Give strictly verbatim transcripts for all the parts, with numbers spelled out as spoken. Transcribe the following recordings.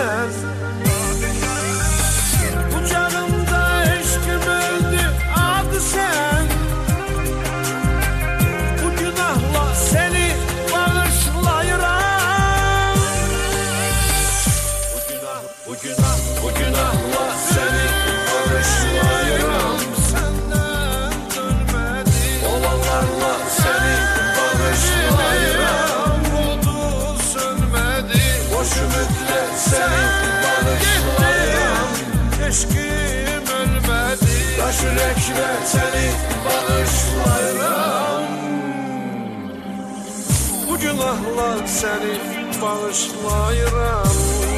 sen. Bu canımda eşkim öldü adı sen. Bu günahla seni bağışlayıram. Bu günah, bu günah, bu günahla seni bağışlayıram. Senden dönmedim olanlarla seni bağışlayıram. Modu sönmedi boş ümitle seni bağışlayıram. Eşkim ölmedi taş yürekle seni bağışlayıram. Bu günahla seni bağışlayıram.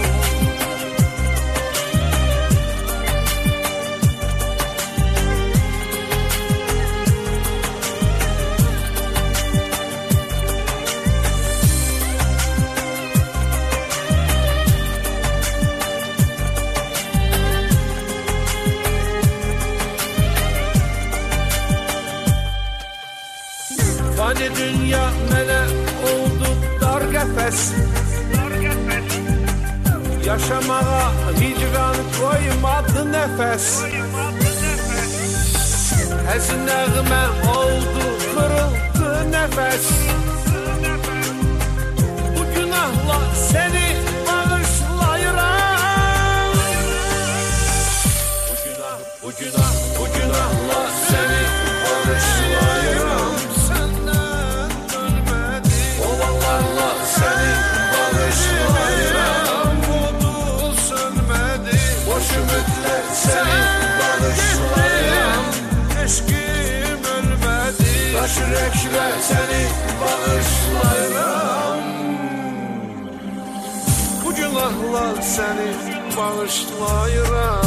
Fani dünya mene oldu dar qəfəs. Yaşamağa hicran koymadı nəfəs. Həzin nəğmə oldu kırıldı nəfəs. Bu günahla seni bağışlayıram. Bu günah, bu günah, bu günahla seni bağışlayıram. Seni bağışlayıram. Modu sönmedi boş ümitle seni bağışlayıram. Eşkim ölmedi taş yürekle seni bağışlayıram. Bu günahla seni bağışlayıram.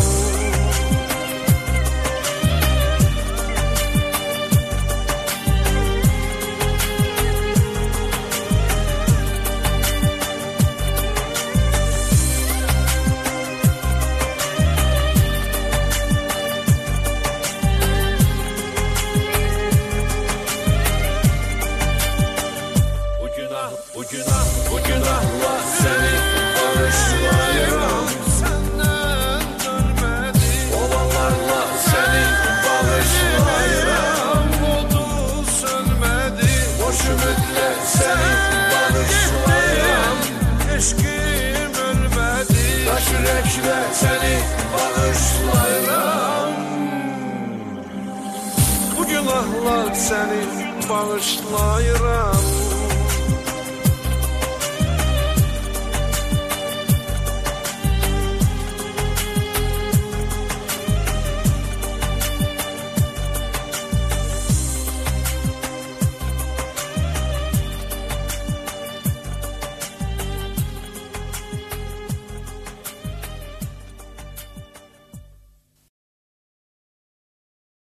Bu günah, bu günahla seni bağışlayıram. Senden dönmedi olanlarla seni bağışlayıram. Modu sönmedi boş ümitle seni bağışlayıram. Eşkim ölmedi taş yürekle seni bağışlayıram. Bu günahla seni bağışlayıram.